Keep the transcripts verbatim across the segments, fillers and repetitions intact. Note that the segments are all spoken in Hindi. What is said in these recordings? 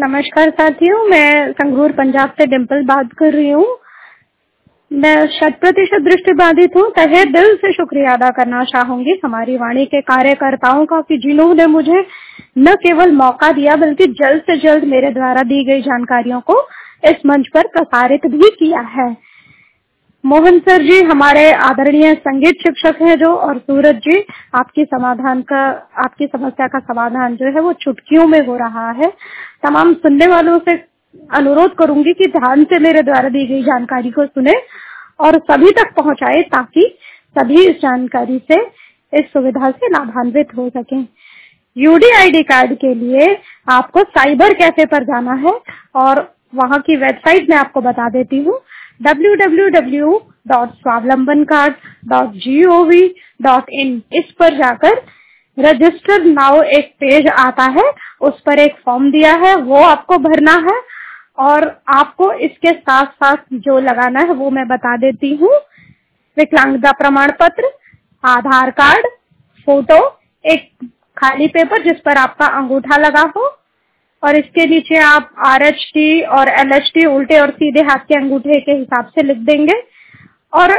नमस्कार साथियों, मैं संगरूर पंजाब से डिम्पल बात कर रही हूँ। मैं शत प्रतिशत दृष्टिबाधित हूँ। तहे दिल से शुक्रिया अदा करना चाहूंगी हमारी वाणी के कार्यकर्ताओं का कि जिन्होंने मुझे न केवल मौका दिया बल्कि जल्द से जल्द मेरे द्वारा दी गई जानकारियों को इस मंच पर प्रसारित भी किया है। मोहन सर जी हमारे आदरणीय संगीत शिक्षक हैं जो, और सूरज जी आपकी समाधान का आपकी समस्या का समाधान जो है वो चुटकियों में हो रहा है। तमाम सुनने वालों से अनुरोध करूंगी कि ध्यान से मेरे द्वारा दी गई जानकारी को सुने और सभी तक पहुंचाए ताकि सभी इस जानकारी से, इस सुविधा से लाभान्वित हो सकें। यूडीआईडी कार्ड के लिए आपको साइबर कैफे पर जाना है और वहां की वेबसाइट मैं आपको बता देती हूँ, W W W dot Swavlamban card dot G O V dot in. इस पर जाकर रजिस्टर नाउ एक पेज आता है, उस पर एक फॉर्म दिया है, वो आपको भरना है और आपको इसके साथ साथ जो लगाना है वो मैं बता देती हूँ। विकलांगता प्रमाण पत्र, आधार कार्ड, फोटो, एक खाली पेपर जिस पर आपका अंगूठा लगा हो और इसके नीचे आप आर एच टी और एल एच टी उल्टे और सीधे हाथ के अंगूठे के हिसाब से लिख देंगे। और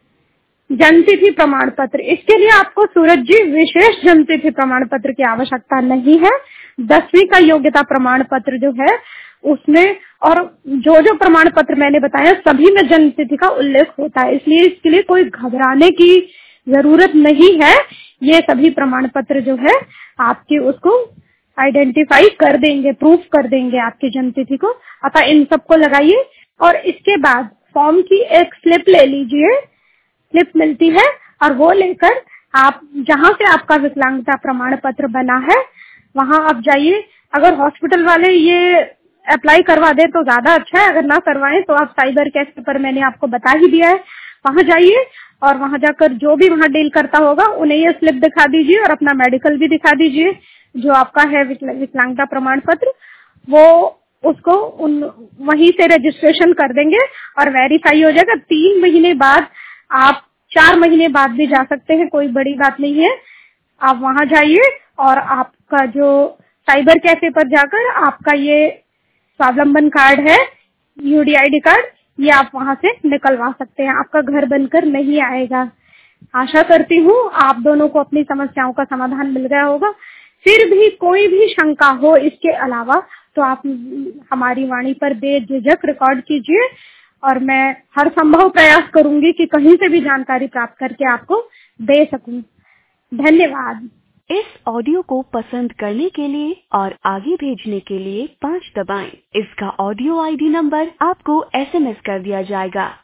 जन्मतिथि प्रमाण पत्र, इसके लिए आपको सूरज जी विशेष जन्मतिथि प्रमाण पत्र की आवश्यकता नहीं है। दसवीं का योग्यता प्रमाण पत्र जो है उसमें, और जो जो प्रमाण पत्र मैंने बताया सभी में जन्मतिथि का उल्लेख होता है, इसलिए इसके लिए कोई घबराने की जरूरत नहीं है। ये सभी प्रमाण पत्र जो है आपकी उसको आइडेंटिफाई कर देंगे, प्रूफ कर देंगे आपकी जन्मतिथि को। अतः इन सबको लगाइए और इसके बाद फॉर्म की एक स्लिप ले लीजिए, स्लिप मिलती है, और वो लेकर आप जहाँ से आपका विकलांगता प्रमाण पत्र बना है वहाँ आप जाइए। अगर हॉस्पिटल वाले ये अप्लाई करवा दे तो ज्यादा अच्छा है, अगर ना करवाएं तो आप साइबर कैफे पर मैंने आपको बता ही दिया है, वहाँ जाइए और वहाँ जाकर जो भी वहाँ डील करता होगा उन्हें ये स्लिप दिखा दीजिए और अपना मेडिकल भी दिखा दीजिए जो आपका है विकलांगता प्रमाण पत्र। वो उसको उन वहीं से रजिस्ट्रेशन कर देंगे और वेरीफाई हो जाएगा। तीन महीने बाद, आप चार महीने बाद भी जा सकते हैं, कोई बड़ी बात नहीं है। आप वहां जाइए और आपका जो साइबर कैफे पर जाकर आपका ये स्वावलंबन कार्ड है, यूडीआईडी कार्ड, ये आप वहां से निकलवा सकते हैं। आपका घर बनकर नहीं आएगा। आशा करती हूँ आप दोनों को अपनी समस्याओं का समाधान मिल गया होगा। फिर भी कोई भी शंका हो इसके अलावा तो आप हमारी वाणी पर बेझिझक रिकॉर्ड कीजिए और मैं हर संभव प्रयास करूंगी कि कहीं से भी जानकारी प्राप्त करके आपको दे सकूं। धन्यवाद। इस ऑडियो को पसंद करने के लिए और आगे भेजने के लिए पाँच दबाएं। इसका ऑडियो आईडी नंबर आपको एसएमएस कर दिया जाएगा।